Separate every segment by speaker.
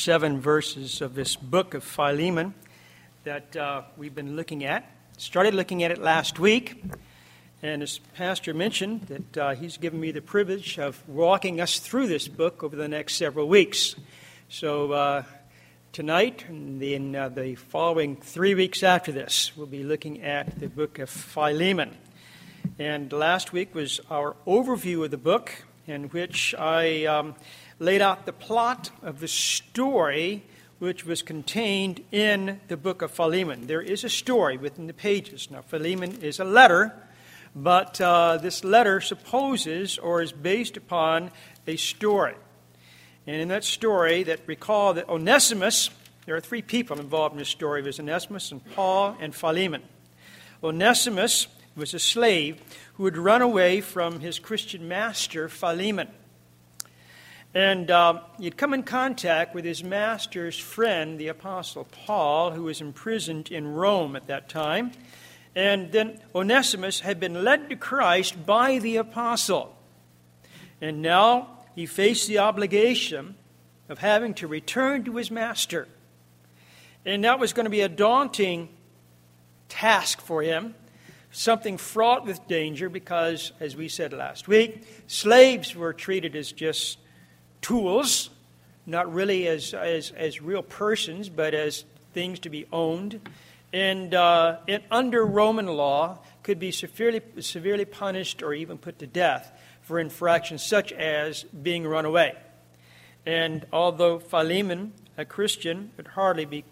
Speaker 1: 7 verses of this book of Philemon that we've been looking at. Started looking at it last week, and as Pastor mentioned, that he's given me the privilege of walking us through this book over the next several weeks. So tonight and in the following 3 weeks after this, we'll be looking at the book of Philemon. And last week was our overview of the book, in which I laid out the plot of the story which was contained in the book of Philemon. There is a story within the pages. Now, Philemon is a letter, but this letter supposes or is based upon a story. And in that story, recall that Onesimus, there are 3 people involved in this story. There's Onesimus and Paul and Philemon. Onesimus was a slave who had run away from his Christian master, Philemon. And he'd come in contact with his master's friend, the Apostle Paul, who was imprisoned in Rome at that time. And then Onesimus had been led to Christ by the apostle. And now he faced the obligation of having to return to his master. And that was going to be a daunting task for him, something fraught with danger because, as we said last week, slaves were treated as just tools, not really as real persons, but as things to be owned. And under Roman law, could be severely punished or even put to death for infractions such as being run away. And although Philemon, a Christian, would hardly be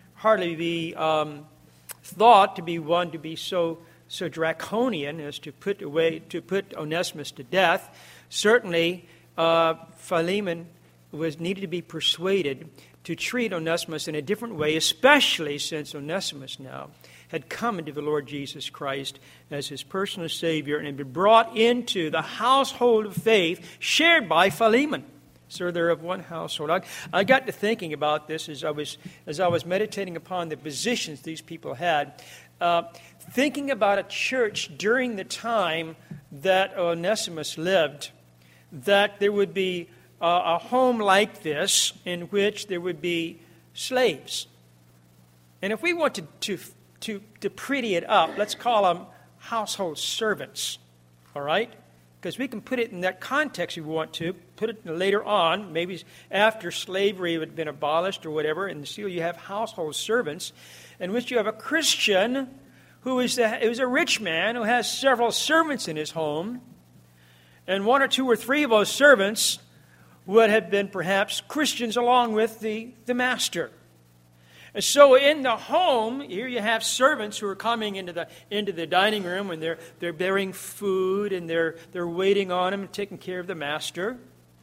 Speaker 1: thought to be one to be so draconian as to put Onesimus to death, certainly Philemon needed to be persuaded to treat Onesimus in a different way, especially since Onesimus now had come into the Lord Jesus Christ as his personal Savior and had been brought into the household of faith shared by Philemon. So they're of one household. I got to thinking about this as I was meditating upon the positions these people had, thinking about a church during the time that Onesimus lived, that there would be a home like this in which there would be slaves. And if we wanted to pretty it up, let's call them household servants, all right? Because we can put it in that context if we want to, put it later on, maybe after slavery had been abolished or whatever, and still you have household servants, in which you have a Christian who is a rich man who has several servants in his home, and 1 or 2 or 3 of those servants would have been perhaps Christians along with the master. And so in the home, here you have servants who are coming into the dining room, and they're bearing food, and they're waiting on him and taking care of the master.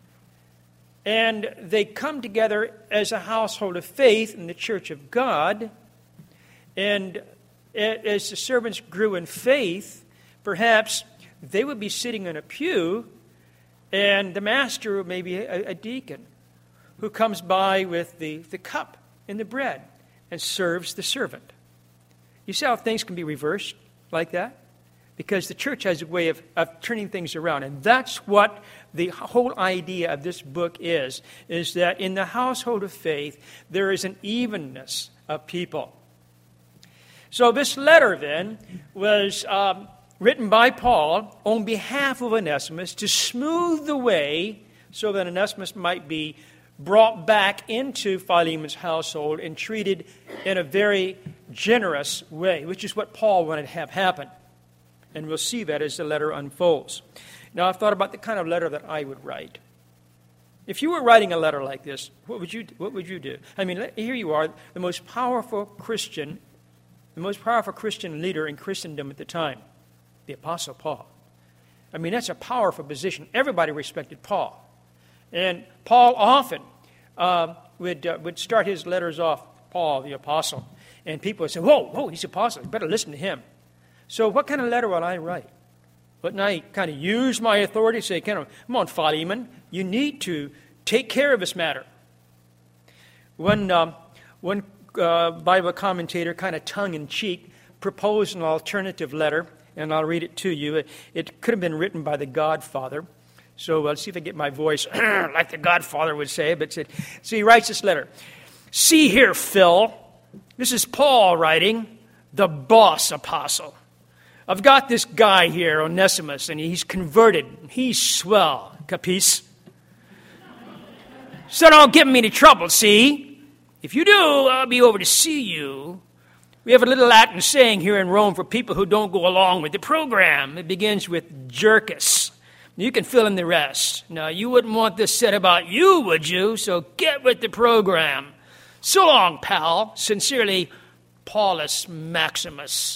Speaker 1: And they come together as a household of faith in the church of God. And as the servants grew in faith, perhaps they would be sitting in a pew, and the master, maybe a deacon, who comes by with the cup and the bread and serves the servant. You see how things can be reversed like that? Because the church has a way of turning things around. And that's what the whole idea of this book is that in the household of faith, there is an evenness of people. So this letter, then, was written by Paul on behalf of Onesimus to smooth the way so that Onesimus might be brought back into Philemon's household and treated in a very generous way, which is what Paul wanted to have happen. And we'll see that as the letter unfolds. Now, I've thought about the kind of letter that I would write. If you were writing a letter like this, what would you do? I mean, here you are, the most powerful Christian leader in Christendom at the time, the Apostle Paul. I mean, that's a powerful position. Everybody respected Paul. And Paul often would start his letters off, Paul, the Apostle. And people would say, whoa, he's an apostle. You better listen to him. So what kind of letter will I write? Wouldn't I kind of use my authority to say, come on, Philemon, you need to take care of this matter? One Bible commentator, kind of tongue-in-cheek, proposed an alternative letter, and I'll read it to you. It could have been written by the Godfather. So let's see if I get my voice like the Godfather would say. But so he writes this letter. See here, Phil. This is Paul writing, the boss apostle. I've got this guy here, Onesimus, and he's converted. He's swell. Capice? So don't get me into trouble, see? If you do, I'll be over to see you. We have a little Latin saying here in Rome for people who don't go along with the program. It begins with jercus. You can fill in the rest. Now, you wouldn't want this said about you, would you? So get with the program. So long, pal. Sincerely, Paulus Maximus.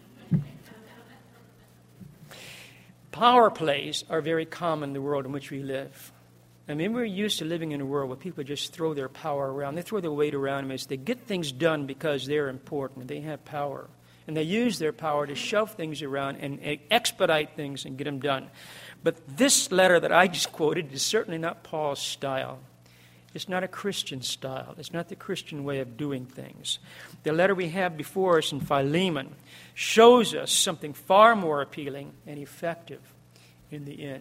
Speaker 1: Power plays are very common in the world in which we live. I mean, we're used to living in a world where people just throw their power around. They throw their weight around them. They get things done because they're important. They have power. And they use their power to shove things around and expedite things and get them done. But this letter that I just quoted is certainly not Paul's style. It's not a Christian style. It's not the Christian way of doing things. The letter we have before us in Philemon shows us something far more appealing and effective in the end.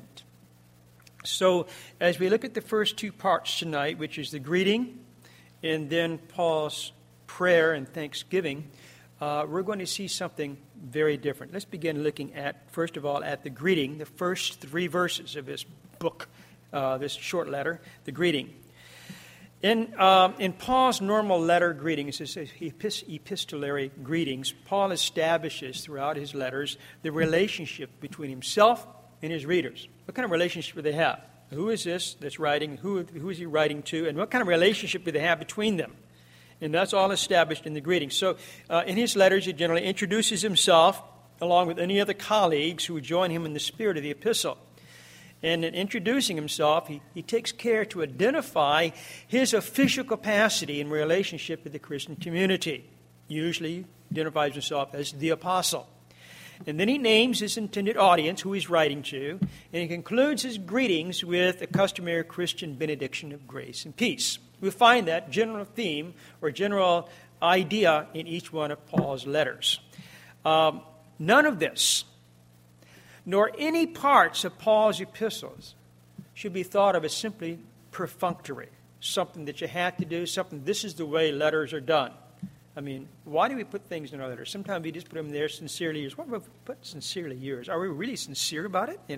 Speaker 1: So as we look at the first two parts tonight, which is the greeting and then Paul's prayer and thanksgiving, we're going to see something very different. Let's begin looking at, first of all, at the greeting, the first three verses of this book, this short letter, the greeting. In Paul's normal letter greetings, it says epistolary greetings, Paul establishes throughout his letters the relationship between himself and his readers. What kind of relationship do they have? Who is this that's writing? Who is he writing to? And what kind of relationship do they have between them? And that's all established in the greeting. So in his letters, he generally introduces himself along with any other colleagues who would join him in the spirit of the epistle. And in introducing himself, he takes care to identify his official capacity in relationship with the Christian community. Usually identifies himself as the apostle. And then he names his intended audience, who he's writing to, and he concludes his greetings with a customary Christian benediction of grace and peace. We find that general theme or general idea in each one of Paul's letters. None of this, nor any parts of Paul's epistles, should be thought of as simply perfunctory, something that you have to do, something, this is the way letters are done. I mean, why do we put things in our letters? Sometimes we just put them there, sincerely yours. What do we put sincerely yours? Are we really sincere about it?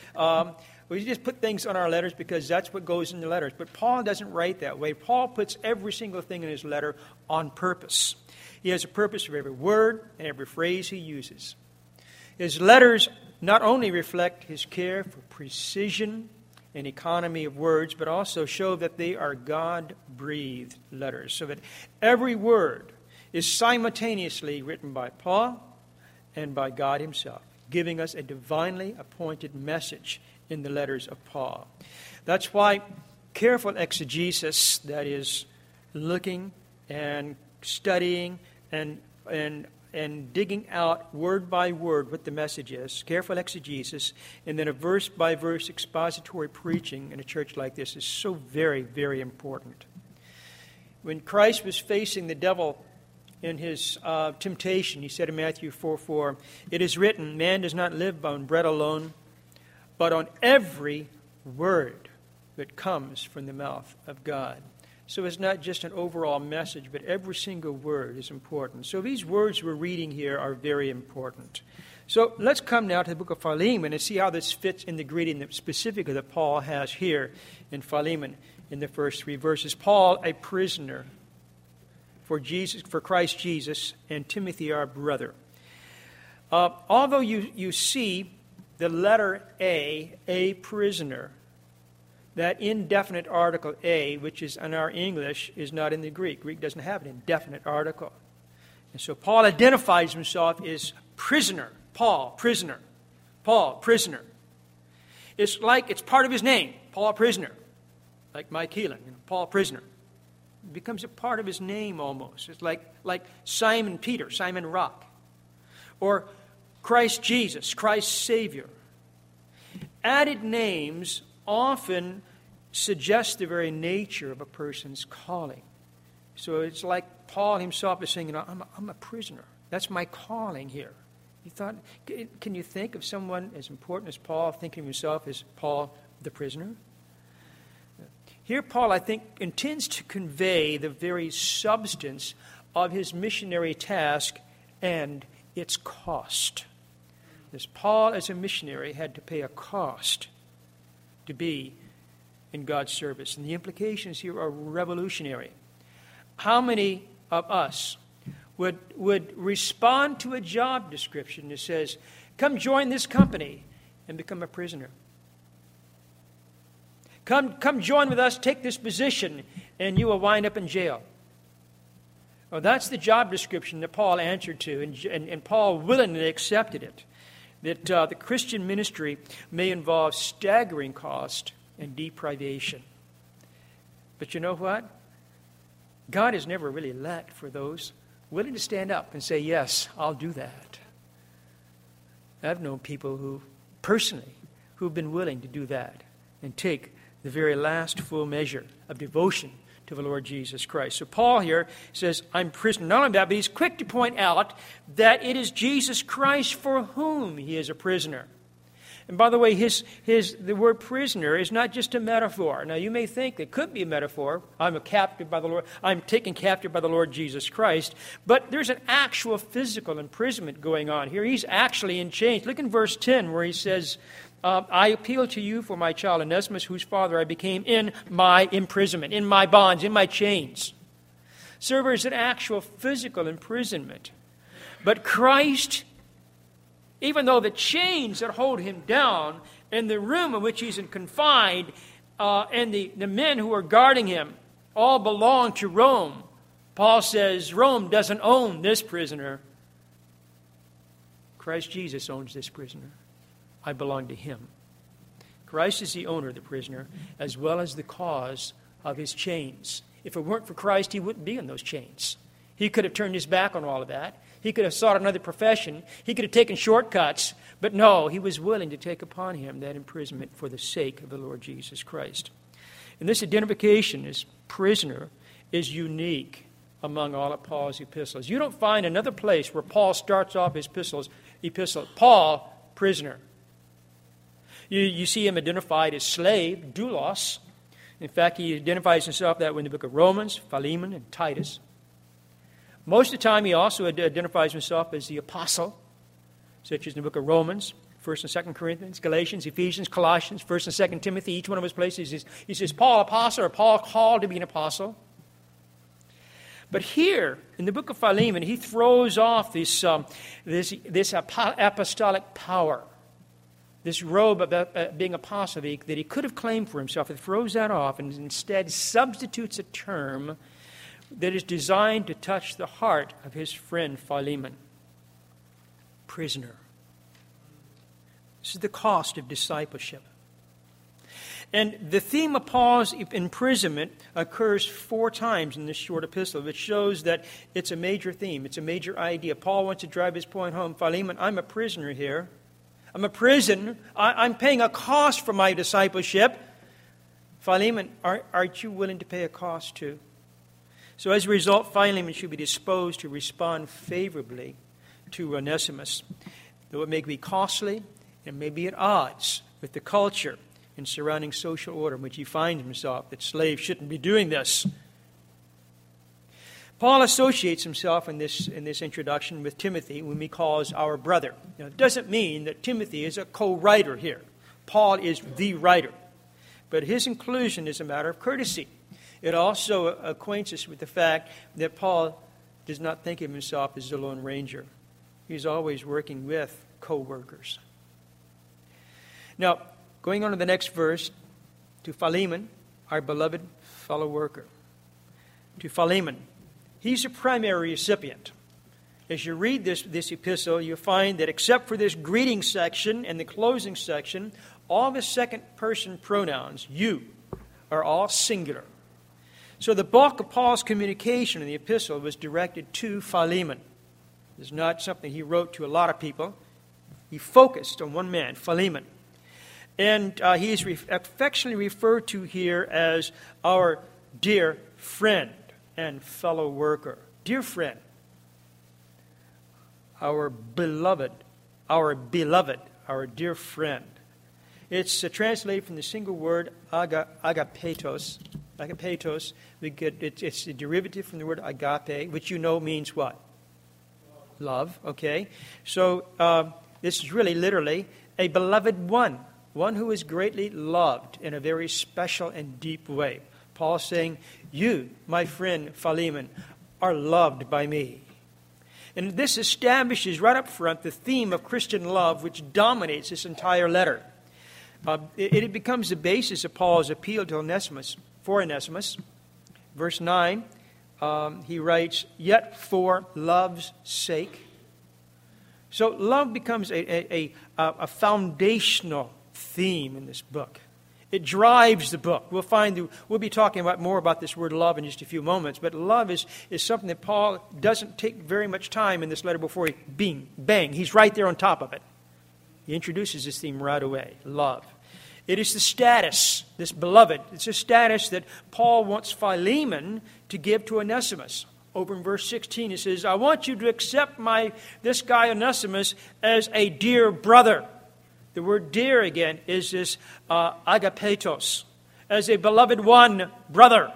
Speaker 1: We just put things on our letters because that's what goes in the letters. But Paul doesn't write that way. Paul puts every single thing in his letter on purpose. He has a purpose for every word and every phrase he uses. His letters not only reflect his care for precision and economy of words, but also show that they are God-breathed letters, so that every word is simultaneously written by Paul and by God himself, giving us a divinely appointed message in the letters of Paul. That's why careful exegesis, that is, looking and studying and digging out word by word what the message is, careful exegesis, and then a verse-by-verse expository preaching in a church like this is so very, very important. When Christ was facing the devil in his temptation, he said in Matthew 4:4, "It is written, man does not live on bread alone, but on every word that comes from the mouth of God." So it's not just an overall message, but every single word is important. So these words we're reading here are very important. So let's come now to the book of Philemon and see how this fits in the greeting that specifically that Paul has here in Philemon in the first three verses. Paul, a prisoner for Christ Jesus, and Timothy, our brother. Although you see the letter a prisoner, that indefinite article a, which is in our English, is not in the Greek. Greek doesn't have an indefinite article. And so Paul identifies himself as prisoner. Paul, prisoner. Paul, prisoner. It's like it's part of his name, Paul, prisoner. Like Mike Heelan, Paul, prisoner. It becomes a part of his name almost. It's like Simon Peter, Simon Rock. Or Christ Jesus, Christ Savior. Added names often suggest the very nature of a person's calling. So it's like Paul himself is saying, I'm a prisoner. That's my calling here. He thought, can you think of someone as important as Paul, thinking of himself as Paul, the prisoner. Here, Paul, I think, intends to convey the very substance of his missionary task and its cost. As Paul, as a missionary, had to pay a cost to be in God's service. And the implications here are revolutionary. How many of us would respond to a job description that says, come join this company and become a prisoner? Come join with us, take this position, and you will wind up in jail. Well, that's the job description that Paul answered to, and Paul willingly accepted it, that the Christian ministry may involve staggering cost and deprivation. But you know what? God has never really lacked for those willing to stand up and say, yes, I'll do that. I've known people who've been willing to do that and take the very last full measure of devotion to the Lord Jesus Christ. So Paul here says, I'm prisoner. Not only that, but he's quick to point out that it is Jesus Christ for whom he is a prisoner. And by the way, the word prisoner is not just a metaphor. Now, you may think it could be a metaphor. I'm a captive by the Lord. I'm taken captive by the Lord Jesus Christ. But there's an actual physical imprisonment going on here. He's actually in chains. Look in verse 10 where he says, I appeal to you for my child Onesimus, whose father I became in my imprisonment, in my bonds, in my chains. So there's an actual physical imprisonment. But Christ, even though the chains that hold him down and the room in which he's confined and the men who are guarding him all belong to Rome, Paul says Rome doesn't own this prisoner. Christ Jesus owns this prisoner. I belong to him. Christ is the owner of the prisoner as well as the cause of his chains. If it weren't for Christ, he wouldn't be in those chains. He could have turned his back on all of that. He could have sought another profession. He could have taken shortcuts. But no, he was willing to take upon him that imprisonment for the sake of the Lord Jesus Christ. And this identification as prisoner is unique among all of Paul's epistles. You don't find another place where Paul starts off his epistle, Paul, prisoner. You see him identified as slave, doulos. In fact, he identifies himself that way in the book of Romans, Philemon, and Titus. Most of the time, he also identifies himself as the apostle, such as in the book of Romans, 1st and 2nd Corinthians, Galatians, Ephesians, Colossians, 1st and 2nd Timothy. Each one of his places, he says, Paul, apostle, or Paul called to be an apostle. But here, in the book of Philemon, he throws off this apostolic power, this robe of being apostle that he could have claimed for himself. He throws that off and instead substitutes a term that is designed to touch the heart of his friend Philemon. Prisoner. This is the cost of discipleship. And the theme of Paul's imprisonment occurs 4 times in this short epistle, which shows that it's a major theme. It's a major idea. Paul wants to drive his point home. Philemon, I'm a prisoner here. I'm a prison. I'm paying a cost for my discipleship. Philemon, aren't you willing to pay a cost too? So as a result, Philemon should be disposed to respond favorably to Onesimus, though it may be costly and may be at odds with the culture and surrounding social order in which he finds himself, that slaves shouldn't be doing this. Paul associates himself in this introduction with Timothy, whom he calls our brother. Now, it doesn't mean that Timothy is a co-writer here. Paul is the writer. But his inclusion is a matter of courtesy. It also acquaints us with the fact that Paul does not think of himself as a lone ranger. He's always working with co-workers. Now, going on to the next verse, to Philemon, our beloved fellow worker. To Philemon, he's a primary recipient. As you read this epistle, you'll find that except for this greeting section and the closing section, all the second-person pronouns, you, are all singular. So the bulk of Paul's communication in the epistle was directed to Philemon. It's not something he wrote to a lot of people. He focused on one man, Philemon. And he is affectionately referred to here as our dear friend and fellow worker. Dear friend, our beloved, our dear friend. It's translated from the single word agapetos. Agapetos. It's a derivative from the word agape, which you know means what? Love. Okay. So this is really literally a beloved one who is greatly loved in a very special and deep way. Paul saying, you, my friend Philemon, are loved by me. And this establishes right up front the theme of Christian love, which dominates this entire letter. It becomes the basis of Paul's appeal to Onesimus, for Onesimus. Verse 9, he writes, yet for love's sake. So love becomes a foundational theme in this book. It drives the book. We'll be talking more about this word love in just a few moments, but love is something that Paul doesn't take very much time in this letter before bang, he's right there on top of it. He introduces this theme right away, love. It is the status, this beloved, it's a status that Paul wants Philemon to give to Onesimus. Over in verse 16, he says, I want you to accept this guy Onesimus as a dear brother. The word dear, again, is this agapetos, as a beloved one brother.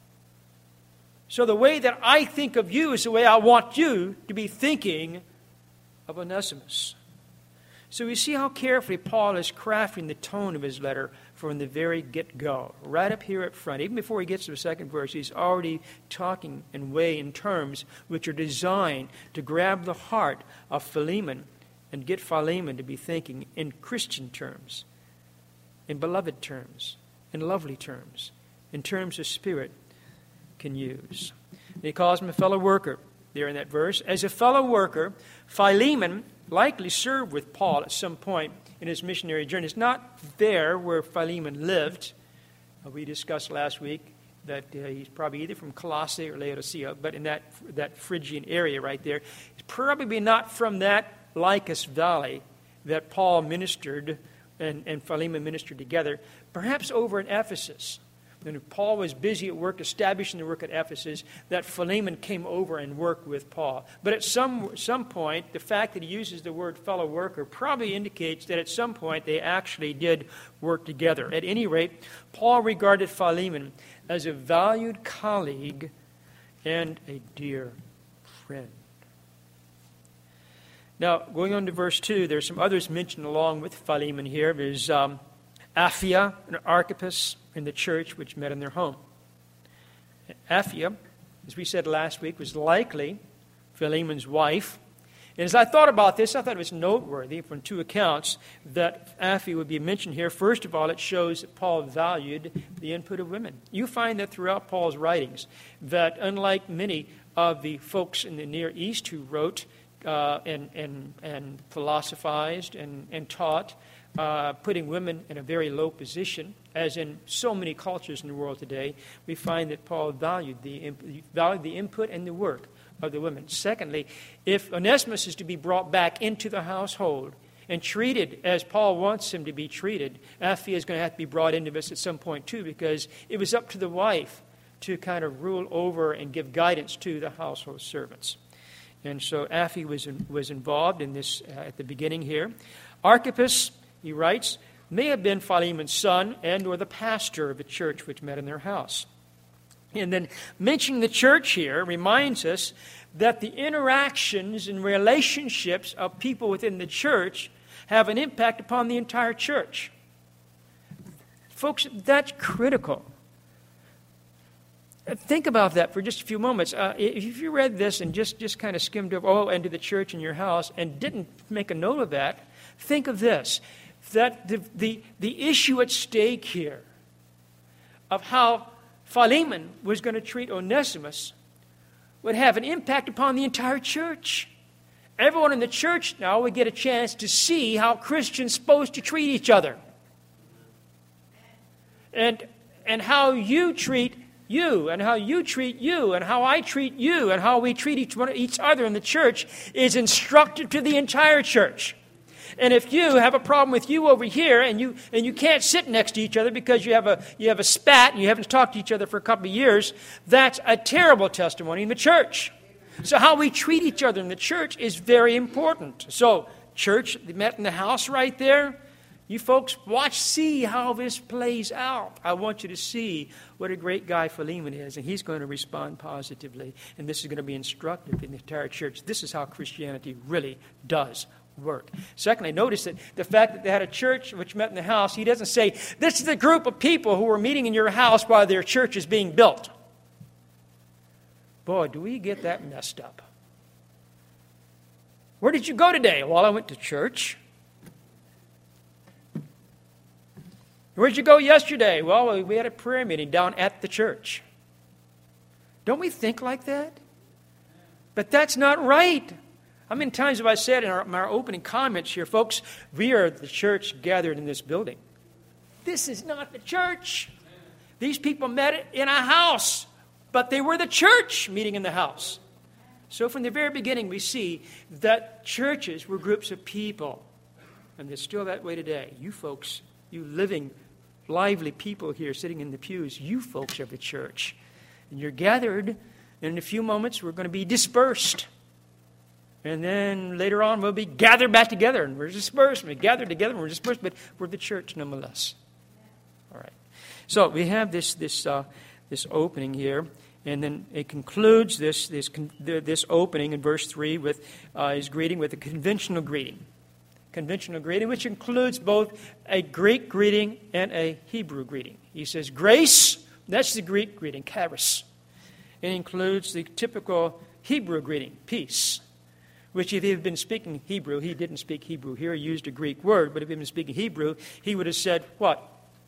Speaker 1: So the way that I think of you is the way I want you to be thinking of Onesimus. So we see how carefully Paul is crafting the tone of his letter from the very get-go. Right up here at front, even before he gets to the second verse, he's already talking in terms which are designed to grab the heart of Philemon and get Philemon to be thinking in Christian terms, in beloved terms, in lovely terms, in terms the Spirit can use. And he calls him a fellow worker there in that verse. As a fellow worker, Philemon likely served with Paul at some point in his missionary journey. It's not there where Philemon lived. We discussed last week that he's probably either from Colossae or Laodicea, but in that Phrygian area right there. He's probably not from that Lycus Valley that Paul ministered and Philemon ministered together, perhaps over in Ephesus. When Paul was busy at work establishing the work at Ephesus, that Philemon came over and worked with Paul. But at some point, the fact that he uses the word fellow worker probably indicates that at some point they actually did work together. At any rate, Paul regarded Philemon as a valued colleague and a dear friend. Now, going on to verse 2, there's some others mentioned along with Philemon here. There's Apphia and Archippus in the church which met in their home. Apphia, as we said last week, was likely Philemon's wife. And as I thought about this, I thought it was noteworthy from two accounts that Apphia would be mentioned here. First of all, it shows that Paul valued the input of women. You find that throughout Paul's writings, that unlike many of the folks in the Near East who wrote and philosophized and taught, putting women in a very low position, as in so many cultures in the world today, we find that Paul valued the input and the work of the women. Secondly, if Onesimus is to be brought back into the household and treated as Paul wants him to be treated, Apphia is going to have to be brought into this at some point too, because it was up to the wife to kind of rule over and give guidance to the household servants. And so Apphia was involved in this at the beginning here. Archippus, he writes, may have been Philemon's son and or the pastor of the church which met in their house. And then mentioning the church here reminds us that the interactions and relationships of people within the church have an impact upon the entire church. Folks, that's critical. Think about that for just a few moments. If you read this and just kind of skimmed over, into the church in your house and didn't make a note of that, think of this, that the issue at stake here of how Philemon was going to treat Onesimus would have an impact upon the entire church. Everyone in the church now would get a chance to see how Christians are supposed to treat each other. And how you treat you, and how you treat you, and how I treat you, and how we treat each other in the church is instructive to the entire church. And if you have a problem with you over here, and you can't sit next to each other because you have a spat and you haven't talked to each other for a couple of years, that's a terrible testimony in the church. So how we treat each other in the church is very important. So church, they met in the house right there. You folks see how this plays out. I want you to see what a great guy Philemon is, and he's going to respond positively, and this is going to be instructive in the entire church. This is how Christianity really does work. Secondly, notice that the fact that they had a church which met in the house, he doesn't say, this is a group of people who are meeting in your house while their church is being built. Boy, do we get that messed up. Where did you go today? Well, I went to church. Where did you go yesterday? Well, we had a prayer meeting down at the church. Don't we think like that? But that's not right. How many times have I said in our opening comments here, folks, we are the church gathered in this building. This is not the church. These people met in a house, but they were the church meeting in the house. So from the very beginning, we see that churches were groups of people. And it's still that way today. You folks, you living, lively people here sitting in the pews, you folks are the church. And you're gathered, and in a few moments we're going to be dispersed. And then later on we'll be gathered back together, and we're dispersed. We gather together, and we're dispersed, but we're the church nonetheless. All right. So we have this opening here, and then it concludes this opening in verse 3 with his greeting with a conventional greeting. Conventional greeting, which includes both a Greek greeting and a Hebrew greeting. He says, grace, that's the Greek greeting, charis. It includes the typical Hebrew greeting, peace, which if he had been speaking Hebrew, he didn't speak Hebrew here, he used a Greek word, but if he had been speaking Hebrew, he would have said, what?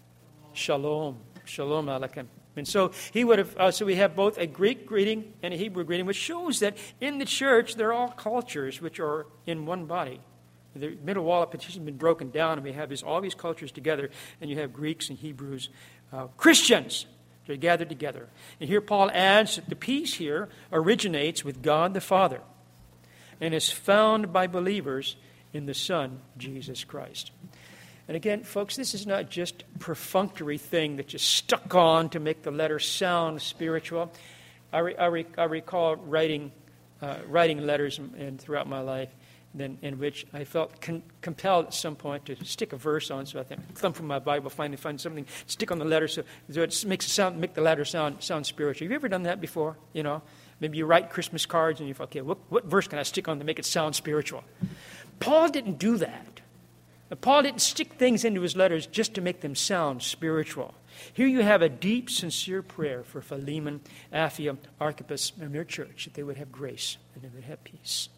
Speaker 1: Shalom, shalom aleichem. And so he would have. So we have both a Greek greeting and a Hebrew greeting, which shows that in the church there are all cultures which are in one body. The middle wall of partition has been broken down, and we have all these cultures together, and you have Greeks and Hebrews, Christians. They're gathered together. And here Paul adds that the peace here originates with God the Father and is found by believers in the Son, Jesus Christ. And again, folks, this is not just a perfunctory thing that you stuck on to make the letter sound spiritual. I recall writing letters and throughout my life in which I felt compelled at some point to stick a verse on. So I think, thumb from my Bible, find something, stick on the letter so it makes it sound, make the letter sound spiritual. Have you ever done that before? You know, maybe you write Christmas cards and you thought, okay, what verse can I stick on to make it sound spiritual? Paul didn't do that. Paul didn't stick things into his letters just to make them sound spiritual. Here you have a deep, sincere prayer for Philemon, Apphia, Archippus, and their church, that they would have grace and they would have peace.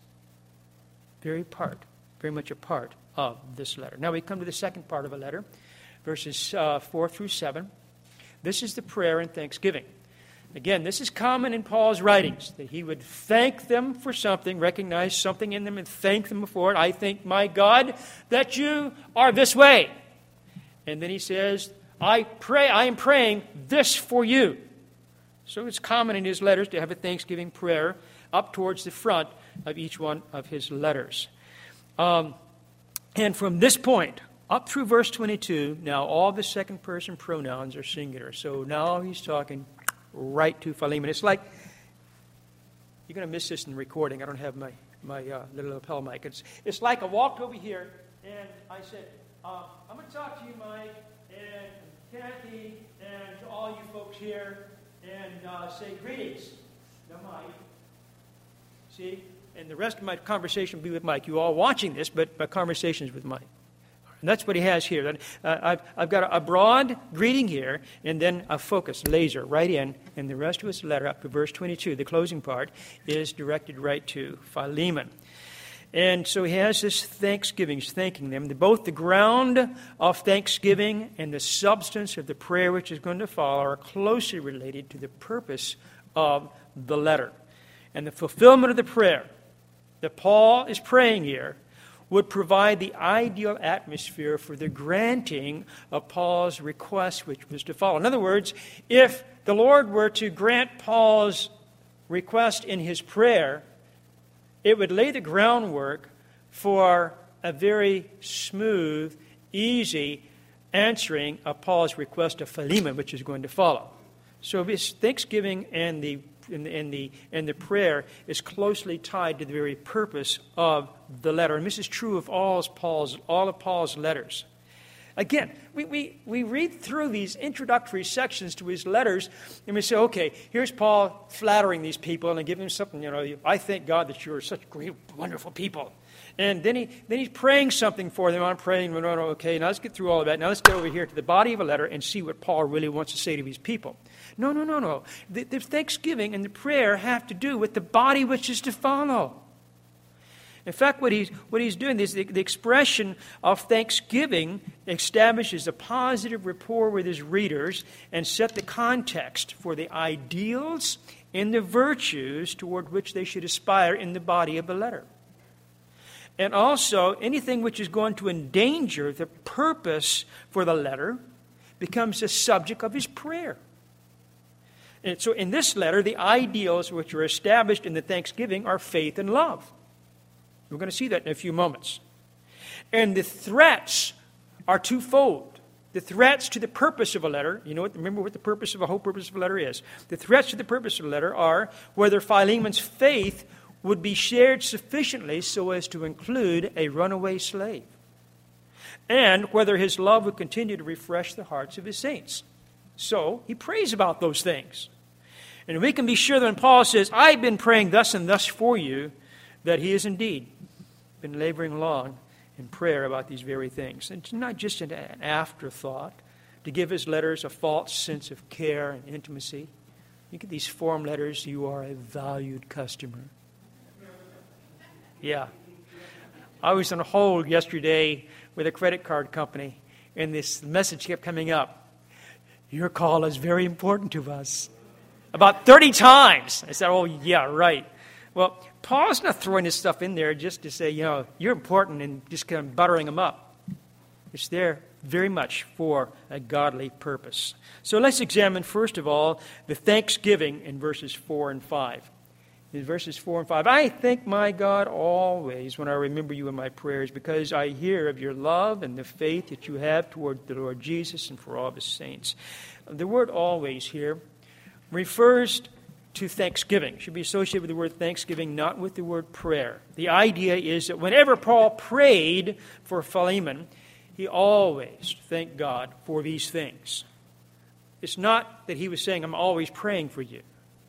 Speaker 1: Very much a part of this letter. Now we come to the second part of a letter, verses 4 through 7. This is the prayer and thanksgiving. Again, this is common in Paul's writings, that he would thank them for something, recognize something in them, and thank them for it. I thank my God that you are this way. And then he says, I am praying this for you. So it's common in his letters to have a thanksgiving prayer up towards the front of each one of his letters. And from this point, up through verse 22, now all the second person pronouns are singular. So now he's talking right to Philemon. It's like, you're going to miss this in the recording. I don't have my little lapel mic. It's like I walked over here and I said, I'm going to talk to you, Mike, and Kathy, and to all you folks here, and say greetings. Now, Mike, see? And the rest of my conversation will be with Mike. You all watching this, but my conversation is with Mike. And that's what he has here. I've got a broad greeting here, and then a focus, laser, right in. And the rest of his letter, up to verse 22, the closing part, is directed right to Philemon. And so he has this thanksgiving, he's thanking them. Both the ground of thanksgiving and the substance of the prayer which is going to follow are closely related to the purpose of the letter. And the fulfillment of the prayer that Paul is praying here would provide the ideal atmosphere for the granting of Paul's request, which was to follow. In other words, if the Lord were to grant Paul's request in his prayer, it would lay the groundwork for a very smooth, easy answering of Paul's request of Philemon, which is going to follow. So this thanksgiving and the prayer is closely tied to the very purpose of the letter. And this is true of all of Paul's letters. Again, we read through these introductory sections to his letters, and we say, okay, here's Paul flattering these people and giving them something, I thank God that you're such great, wonderful people. And then he's praying something for them. I'm praying, okay, now let's get through all of that. Now let's get over here to the body of a letter and see what Paul really wants to say to these people. No. The thanksgiving and the prayer have to do with the body which is to follow. In fact, what he's doing is the expression of thanksgiving establishes a positive rapport with his readers and set the context for the ideals and the virtues toward which they should aspire in the body of the letter. And also, anything which is going to endanger the purpose for the letter becomes the subject of his prayer. And so in this letter, the ideals which are established in the thanksgiving are faith and love. We're going to see that in a few moments. And the threats are twofold. The threats to the purpose of a letter, remember what the whole purpose of a letter is. The threats to the purpose of a letter are whether Philemon's faith would be shared sufficiently so as to include a runaway slave, and whether his love would continue to refresh the hearts of his saints. So he prays about those things. And we can be sure that when Paul says, I've been praying thus and thus for you, that he has indeed been laboring long in prayer about these very things. And it's not just an afterthought to give his letters a false sense of care and intimacy. You get these form letters, you are a valued customer. Yeah. I was on hold yesterday with a credit card company, and this message kept coming up. Your call is very important to us. About 30 times. I said, oh, yeah, right. Well, Paul's not throwing this stuff in there just to say, you're important and just kind of buttering them up. It's there very much for a godly purpose. So let's examine, first of all, the thanksgiving in verses 4 and 5. In verses 4 and 5, I thank my God always when I remember you in my prayers, because I hear of your love and the faith that you have toward the Lord Jesus and for all of his saints. The word always here refers to thanksgiving. It should be associated with the word thanksgiving, not with the word prayer. The idea is that whenever Paul prayed for Philemon, he always thanked God for these things. It's not that he was saying, I'm always praying for you.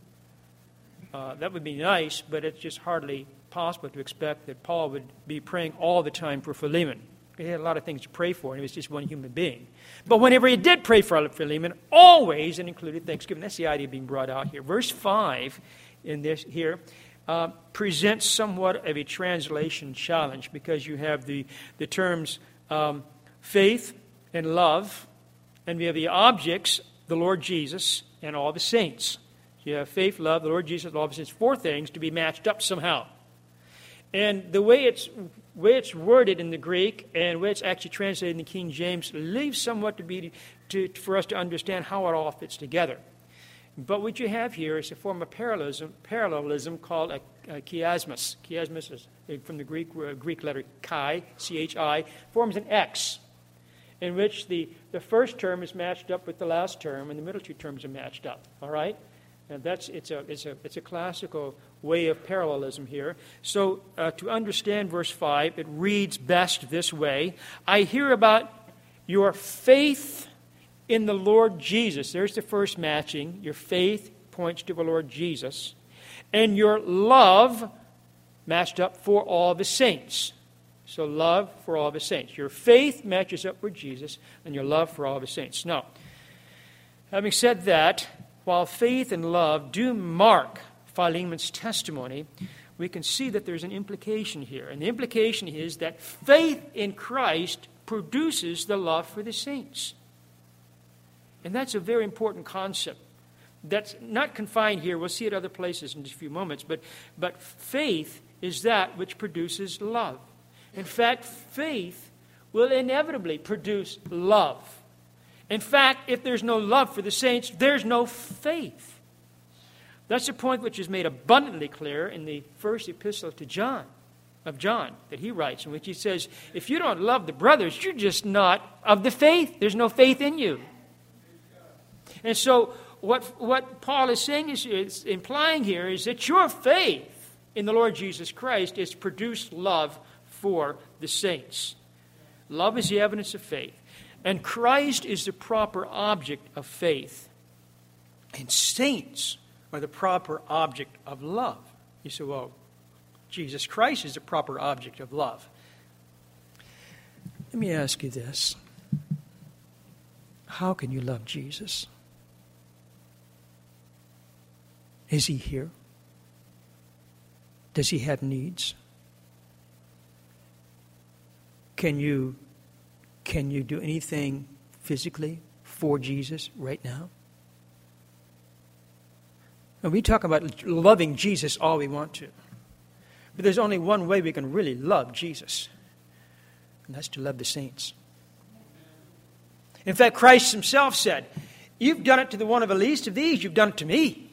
Speaker 1: That would be nice, but it's just hardly possible to expect that Paul would be praying all the time for Philemon. He had a lot of things to pray for, and he was just one human being. But whenever he did pray for Philemon, always it included thanksgiving. That's the idea being brought out here. Verse 5 in this here presents somewhat of a translation challenge, because you have the terms faith and love, and we have the objects, the Lord Jesus, and all the saints. You have faith, love, the Lord Jesus, all the saints. 4 things to be matched up somehow. And the way it's worded in the Greek and the way it's actually translated in the King James leaves somewhat for us to understand how it all fits together. But what you have here is a form of parallelism called a chiasmus. Chiasmus is from the Greek letter chi, C-H-I, forms an X, in which the first term is matched up with the last term, and the middle 2 terms are matched up. All right? And it's a classical way of parallelism here. So to understand verse 5, it reads best this way. I hear about your faith in the Lord Jesus. There's the first matching. Your faith points to the Lord Jesus. And your love matched up for all the saints. So love for all the saints. Your faith matches up with Jesus, and your love for all the saints. Now, having said that, while faith and love do mark Philemon's testimony, we can see that there's an implication here. And the implication is that faith in Christ produces the love for the saints. And that's a very important concept. That's not confined here. We'll see it other places in just a few moments. But faith is that which produces love. In fact, faith will inevitably produce love. In fact, if there's no love for the saints, there's no faith. That's the point which is made abundantly clear in the first epistle to John, that he writes, in which he says, if you don't love the brothers, you're just not of the faith. There's no faith in you. And so what Paul is saying is implying here is that your faith in the Lord Jesus Christ is produced love for the saints. Love is the evidence of faith. And Christ is the proper object of faith. And saints are the proper object of love. You say, well, Jesus Christ is the proper object of love. Let me ask you this. How can you love Jesus? Is he here? Does he have needs? Can you do anything physically for Jesus right now? And we talk about loving Jesus all we want to. But there's only one way we can really love Jesus. And that's to love the saints. In fact, Christ himself said, you've done it to the one of the least of these, you've done it to me.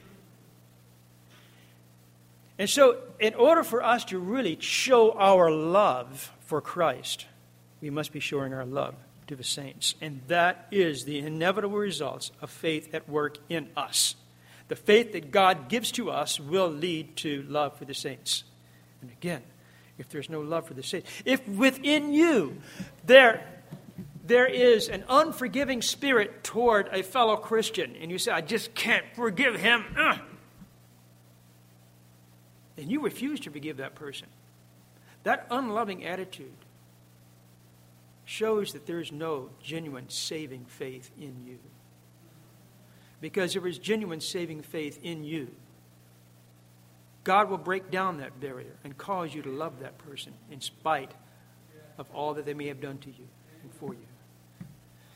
Speaker 1: And so, in order for us to really show our love for Christ, we must be showing our love to the saints. And that is the inevitable results of faith at work in us. The faith that God gives to us will lead to love for the saints. And again, if there's no love for the saints, if within you there is an unforgiving spirit toward a fellow Christian, and you say, I just can't forgive him, then you refuse to forgive that person. That unloving attitude shows that there is no genuine saving faith in you. Because there is genuine saving faith in you, God will break down that barrier and cause you to love that person in spite of all that they may have done to you and for you.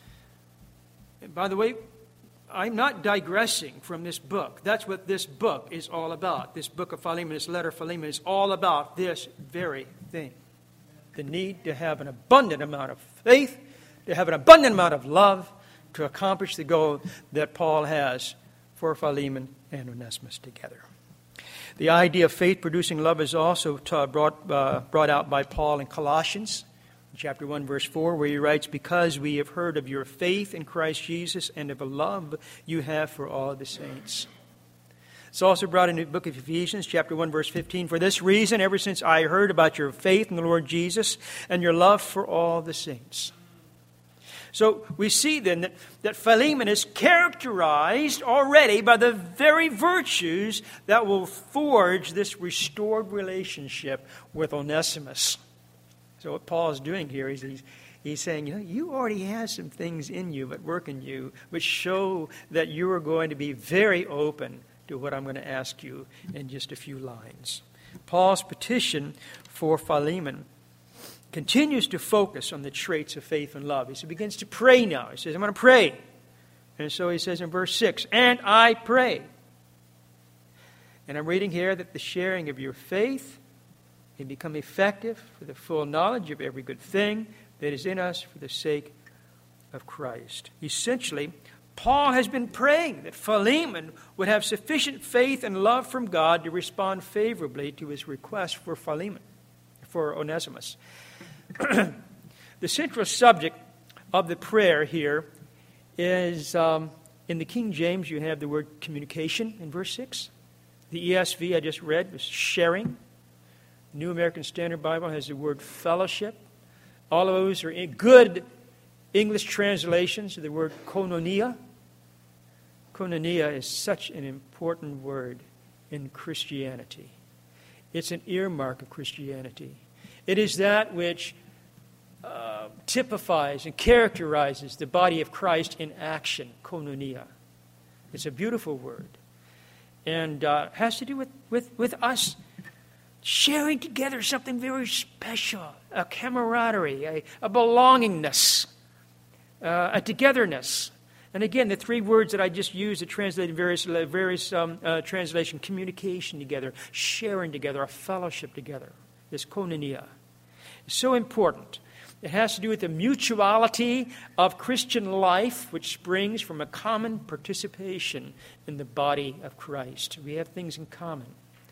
Speaker 1: And by the way, I'm not digressing from this book. That's what this book is all about. This book of Philemon, this letter of Philemon, is all about this very thing. The need to have an abundant amount of faith, to have an abundant amount of love, to accomplish the goal that Paul has for Philemon and Onesimus together. The idea of faith-producing love is also brought out by Paul in Colossians, chapter 1, verse 4, where he writes, because we have heard of your faith in Christ Jesus and of the love you have for all the saints. It's also brought in the book of Ephesians, chapter 1, verse 15, for this reason, ever since I heard about your faith in the Lord Jesus and your love for all the saints. So we see then that Philemon is characterized already by the very virtues that will forge this restored relationship with Onesimus. So what Paul is doing here is he's saying, you already have some things in you that work in you, which show that you are going to be very open to what I'm going to ask you in just a few lines. Paul's petition for Philemon continues to focus on the traits of faith and love. He begins to pray now. He says, I'm going to pray. And so he says in verse 6, and I pray. And I'm reading here that the sharing of your faith may become effective for the full knowledge of every good thing that is in us for the sake of Christ. Essentially, Paul has been praying that Philemon would have sufficient faith and love from God to respond favorably to his request for Onesimus. The central subject of the prayer here is, in the King James, you have the word communication in verse 6. The ESV I just read was sharing. New American Standard Bible has the word fellowship. All of those are in good English translations of the word koinonia. Koinonia is such an important word in Christianity. It's an earmark of Christianity. It is that which typifies and characterizes the body of Christ in action, koinonia. It's a beautiful word. And has to do with us sharing together something very special, a camaraderie, a belongingness, a togetherness. And again, the three words that I just used to translate in various translation, communication together, sharing together, a fellowship together, this koinonia. It's so important. It has to do with the mutuality of Christian life, which springs from a common participation in the body of Christ. We have things in common.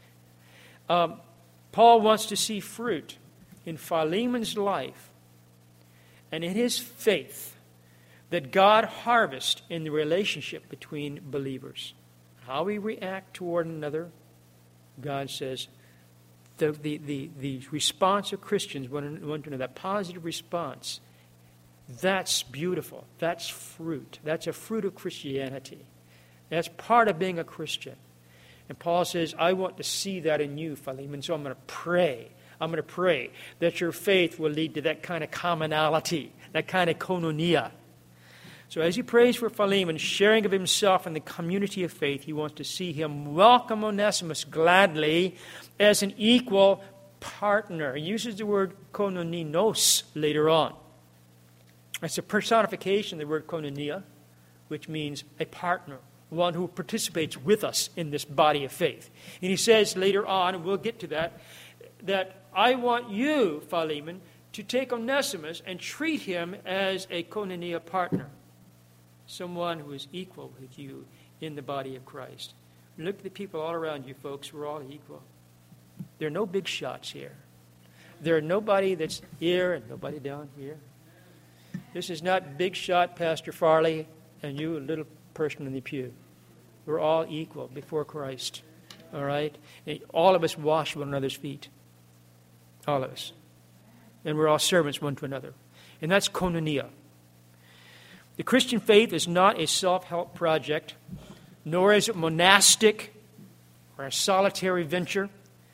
Speaker 1: Paul wants to see fruit in Philemon's life and in his faith that God harvests in the relationship between believers. How we react toward another, God says, the response of Christians want to know, that positive response That's beautiful. That's fruit. That's a fruit of Christianity. That's part of being a Christian. And Paul says, I want to see that in you, Philemon, so I'm going to pray. I'm going to pray that your faith will lead to that kind of commonality, that kind of koinonia. So as he prays for Philemon, sharing of himself in the community of faith, he wants to see him welcome Onesimus gladly as an equal partner. He uses the word koinoninos later on. It's a personification of the word koinonia, which means a partner, one who participates with us in this body of faith. And he says later on, and we'll get to that, that I want you, Philemon, to take Onesimus and treat him as a koinonia partner, someone who is equal with you in the body of Christ. Look at the people all around you, folks. We're all equal. There are no big shots here. There are nobody that's here and nobody down here. This is not big shot Pastor Farley and you, a little person in the pew. We're all equal before Christ. All right? And all of us wash one another's feet. All of us. And we're all servants one to another. And that's koinonia. The Christian faith is not a self-help project, nor is it monastic or a solitary venture.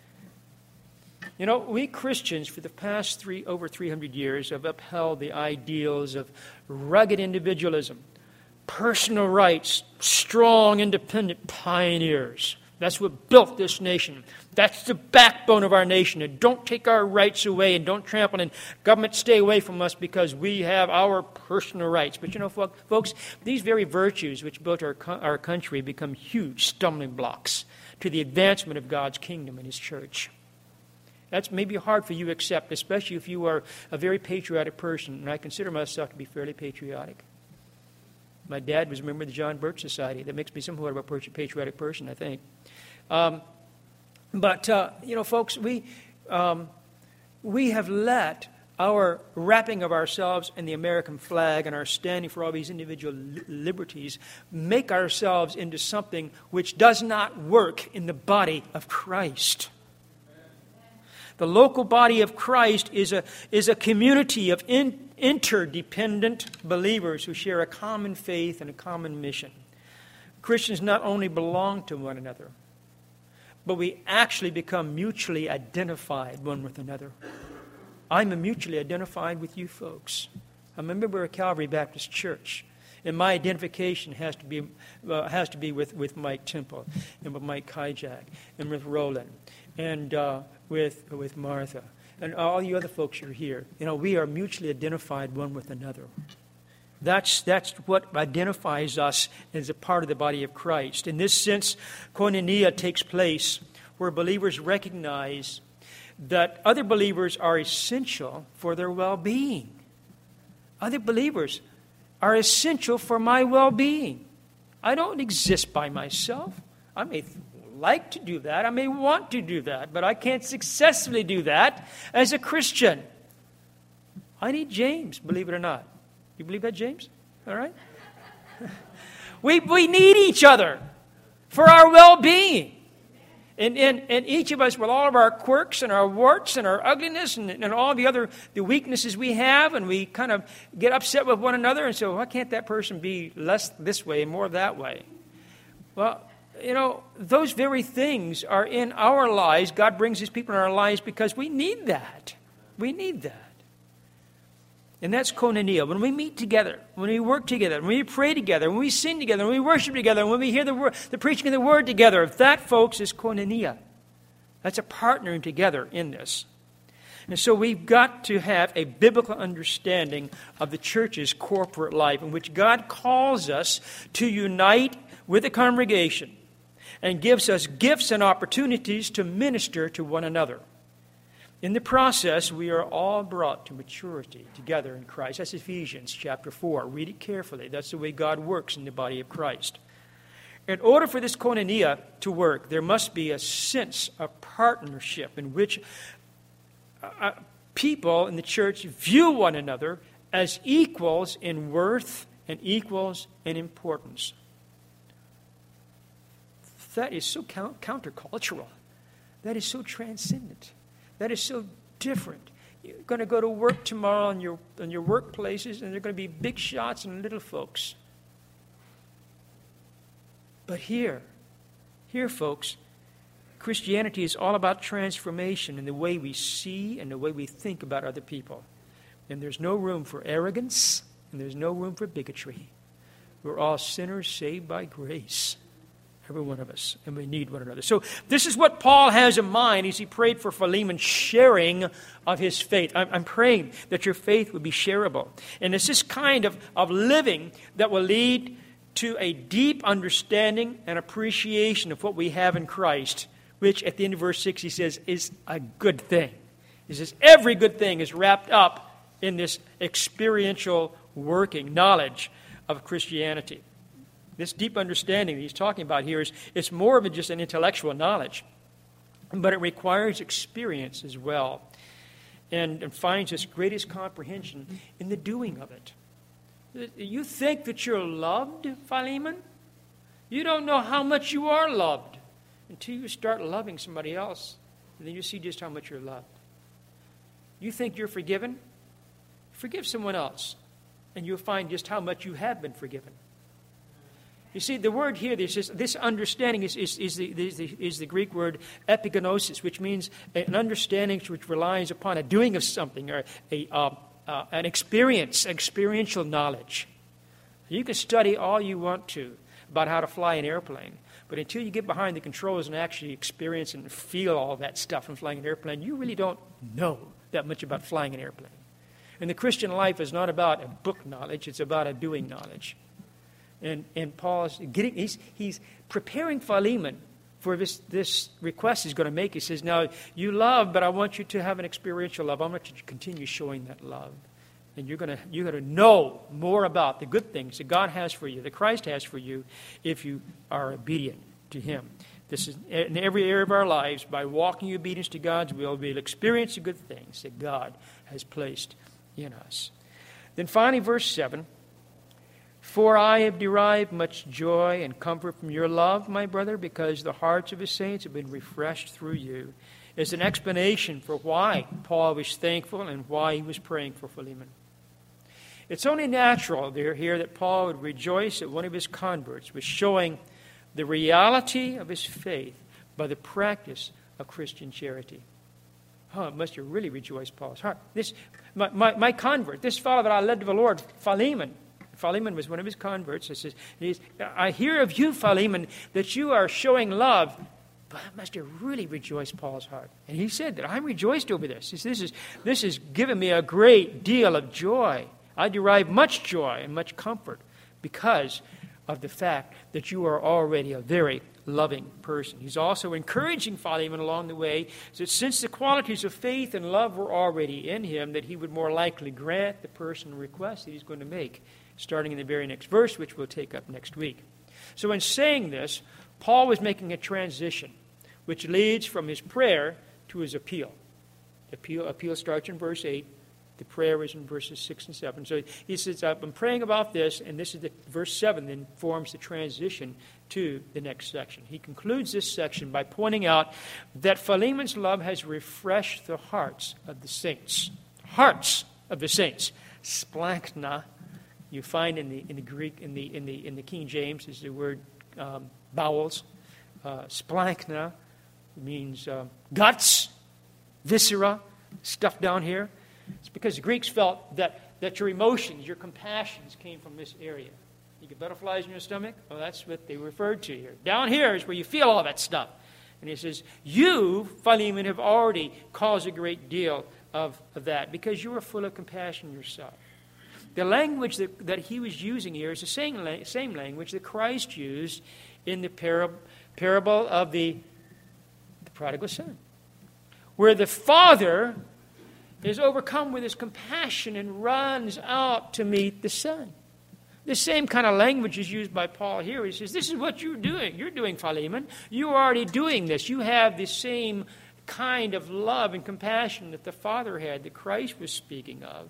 Speaker 1: You know, we Christians for the past over 300 years have upheld the ideals of rugged individualism, personal rights, strong, independent pioneers. That's what built this nation. That's the backbone of our nation. And don't take our rights away and don't trample and government stay away from us because we have our personal rights. But you know, folks, these very virtues which built our country become huge stumbling blocks to the advancement of God's kingdom and His church. That's maybe hard for you to accept, especially if you are a very patriotic person, and I consider myself to be fairly patriotic. My dad was a member of the John Birch Society. That makes me somewhat of a patriotic person, I think. But you know, folks, we have let our wrapping of ourselves in the American flag and our standing for all these individual liberties make ourselves into something which does not work in the body of Christ. The local body of Christ is a community of interdependent believers who share a common faith and a common mission. Christians not only belong to one another, but we actually become mutually identified one with another. I'm mutually identified with you folks. I'm a member of Calvary Baptist Church, and my identification has to be with Mike Temple and with Mike Kijak and with Roland and with Martha and all you other folks who are here. You know, we are mutually identified one with another. That's what identifies us as a part of the body of Christ. In this sense, koinonia takes place where believers recognize that other believers are essential for their well-being. Other believers are essential for my well-being. I don't exist by myself. I may like to do that. I may want to do that, but I can't successfully do that as a Christian. I need James, believe it or not. You believe that, James? All right? We need each other for our well-being. And each of us, with all of our quirks and our warts and our ugliness and all the weaknesses we have, and we kind of get upset with one another and say, why can't that person be less this way and more that way? Well, you know, those very things are in our lives. God brings His people in our lives because we need that. We need that. And that's koinonia. When we meet together, when we work together, when we pray together, when we sing together, when we worship together, when we hear the preaching of the Word together, that, folks, is koinonia. That's a partnering together in this. And so we've got to have a biblical understanding of the church's corporate life in which God calls us to unite with the congregation and gives us gifts and opportunities to minister to one another. In the process, we are all brought to maturity together in Christ. That's Ephesians chapter 4. Read it carefully. That's the way God works in the body of Christ. In order for this koinonia to work, there must be a sense of partnership in which people in the church view one another as equals in worth and equals in importance. That is so countercultural. That is so transcendent. That is so different. You're going to go to work tomorrow in your workplaces, and there are going to be big shots and little folks. But here, folks, Christianity is all about transformation in the way we see and the way we think about other people. And there's no room for arrogance, and there's no room for bigotry. We're all sinners saved by grace, every one of us, and we need one another. So this is what Paul has in mind as he prayed for Philemon's sharing of his faith. I'm praying that your faith would be shareable. And it's this kind of living that will lead to a deep understanding and appreciation of what we have in Christ, which at the end of verse 6 he says is a good thing. He says every good thing is wrapped up in this experiential working knowledge of Christianity. This deep understanding that he's talking about here it's more of just an intellectual knowledge, but it requires experience as well, and finds its greatest comprehension in the doing of it. You think that you're loved, Philemon? You don't know how much you are loved until you start loving somebody else, and then you see just how much you're loved. You think you're forgiven? Forgive someone else, and you'll find just how much you have been forgiven. You see, the word here, this understanding is the Greek word epignosis, which means an understanding which relies upon a doing of something, or an experiential knowledge. You can study all you want to about how to fly an airplane, but until you get behind the controls and actually experience and feel all that stuff from flying an airplane, you really don't know that much about flying an airplane. And the Christian life is not about a book knowledge, it's about a doing knowledge. And Paul is he's preparing Philemon for this request he's going to make. He says, now, you love, but I want you to have an experiential love. I want you to continue showing that love. And you're going to know more about the good things that God has for you, that Christ has for you, if you are obedient to him. This is in every area of our lives. By walking in obedience to God's will, we'll experience the good things that God has placed in us. Then finally, verse 7. For I have derived much joy and comfort from your love, my brother, because the hearts of his saints have been refreshed through you. It's an explanation for why Paul was thankful and why he was praying for Philemon. It's only natural here that Paul would rejoice that one of his converts was showing the reality of his faith by the practice of Christian charity. Oh, it must have really rejoiced Paul's heart. My convert, this fellow that I led to the Lord, Philemon was one of his converts. He says, I hear of you, Philemon, that you are showing love. But it must have really rejoiced Paul's heart. And he said that I'm rejoiced over this. This has given me a great deal of joy. I derive much joy and much comfort because of the fact that you are already a very loving person. He's also encouraging Philemon along the way that since the qualities of faith and love were already in him, that he would more likely grant the personal request that he's going to make, starting in the very next verse, which we'll take up next week. So in saying this, Paul was making a transition, which leads from his prayer to his appeal. Appeal starts in verse 8. The prayer is in verses 6 and 7. So he says, I'm praying about this, and this is verse 7 then forms the transition to the next section. He concludes this section by pointing out that Philemon's love has refreshed the hearts of the saints. Hearts of the saints. Splankna, you find in the Greek, in the King James, is the word bowels. Splankna means guts, viscera, stuff down here. It's because the Greeks felt that your emotions, your compassions came from this area. You get butterflies in your stomach? Well, that's what they referred to here. Down here is where you feel all that stuff. And he says, you, Philemon, have already caused a great deal of that because you are full of compassion yourself. The language that he was using here is the same language that Christ used in the parable of the prodigal son, where the father is overcome with his compassion and runs out to meet the son. The same kind of language is used by Paul here. He says, this is what you're doing. You're doing, Philemon. You're already doing this. You have the same kind of love and compassion that the Father had, that Christ was speaking of.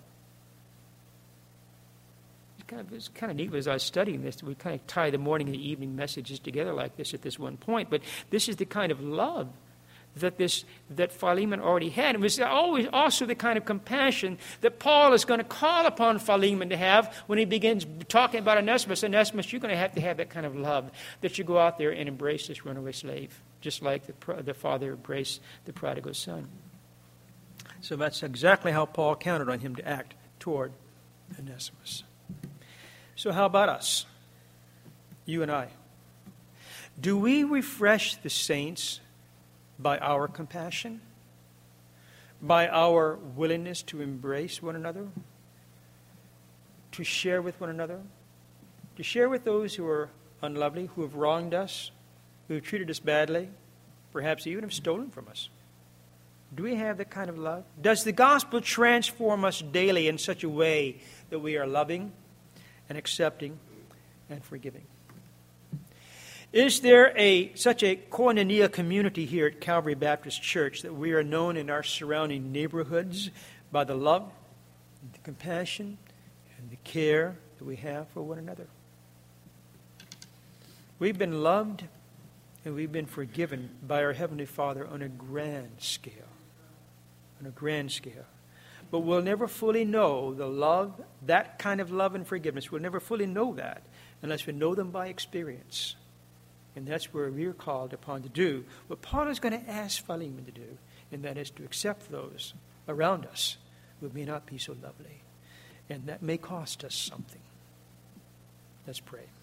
Speaker 1: It's kind of neat as I was studying this. We kind of tie the morning and the evening messages together like this at this one point. But this is the kind of love that Philemon already had. It was always also the kind of compassion that Paul is going to call upon Philemon to have when he begins talking about Onesimus. Onesimus, you're going to have that kind of love, that you go out there and embrace this runaway slave, just like the father embraced the prodigal son. So that's exactly how Paul counted on him to act toward Onesimus. So how about us? You and I. Do we refresh the saints by our compassion? By our willingness to embrace one another? To share with one another? To share with those who are unlovely, who have wronged us, who have treated us badly, perhaps even have stolen from us? Do we have that kind of love? Does the gospel transform us daily in such a way that we are loving and accepting and forgiving? Is there such a koinonia community here at Calvary Baptist Church that we are known in our surrounding neighborhoods by the love, the compassion, and the care that we have for one another? We've been loved and we've been forgiven by our Heavenly Father on a grand scale. On a grand scale. But we'll never fully know the love, that kind of love and forgiveness. We'll never fully know that unless we know them by experience. And that's where we're called upon to do what Paul is going to ask Philemon to do, and that is to accept those around us who may not be so lovely. And that may cost us something. Let's pray.